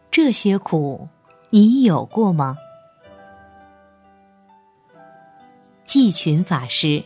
这些苦你有过吗？季群法师，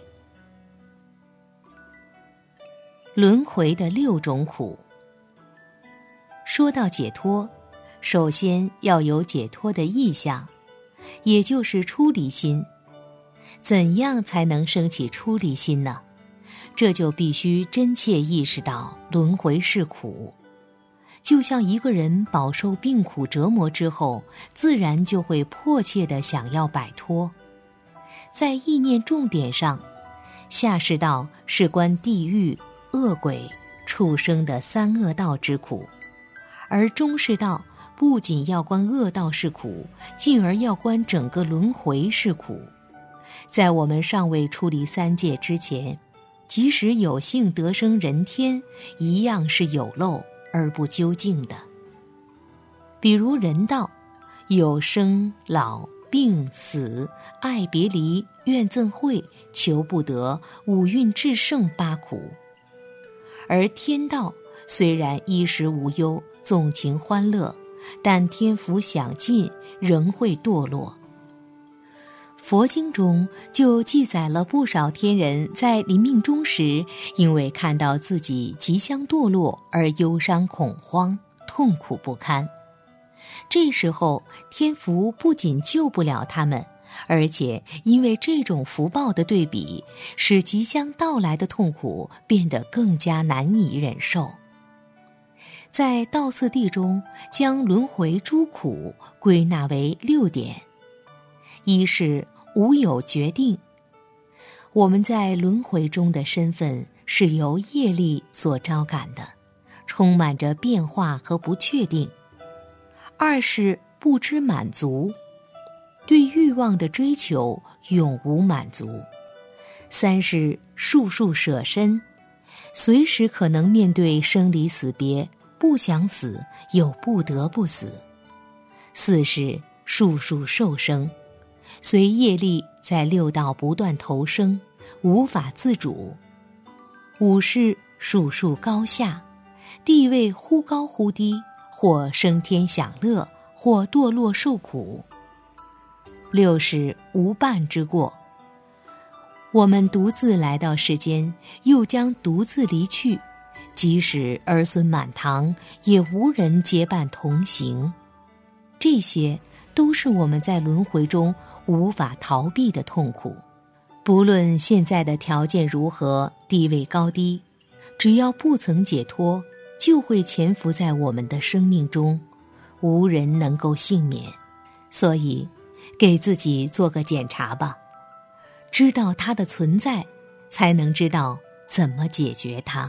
轮回的6种苦。说到解脱，首先要有解脱的意向，也就是出离心。怎样才能升起出离心呢？这就必须真切意识到轮回是苦。就像一个人饱受病苦折磨之后，自然就会迫切地想要摆脱。在意念重点上，下士道是观地狱、恶鬼、畜生的3恶道之苦，而中士道不仅要观恶道是苦，进而要观整个轮回是苦。在我们尚未出离3界之前，即使有幸得生人天，一样是有漏而不究竟的。比如人道，有生老病死、爱别离、怨憎会、求不得、五蕴炽盛8苦。而天道虽然衣食无忧、纵情欢乐，但天福享尽，仍会堕落。佛经中就记载了不少天人在临命终时，因为看到自己即将堕落而忧伤恐慌，痛苦不堪。这时候天福不仅救不了他们，而且因为这种福报的对比，使即将到来的痛苦变得更加难以忍受。在道次第中，将轮回诸苦归纳为6点。一是无有决定，我们在轮回中的身份是由业力所招感的，充满着变化和不确定。2是不知满足，对欲望的追求永无满足。3是数数舍身，随时可能面对生离死别，不想死又不得不死。4是数数受生，随业力在6道不断投生，无法自主。5是数数高下，地位忽高忽低，或升天享乐，或堕落受苦。6是无伴之过，我们独自来到世间，又将独自离去，即使儿孙满堂，也无人结伴同行。这些都是我们在轮回中无法逃避的痛苦。不论现在的条件如何，地位高低，只要不曾解脱，就会潜伏在我们的生命中，无人能够幸免。所以给自己做个检查吧，知道它的存在，才能知道怎么解决它。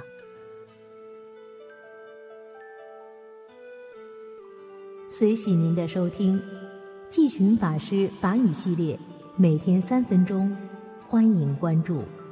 随喜您的收听，季群法师法语系列，每天3分钟，欢迎关注。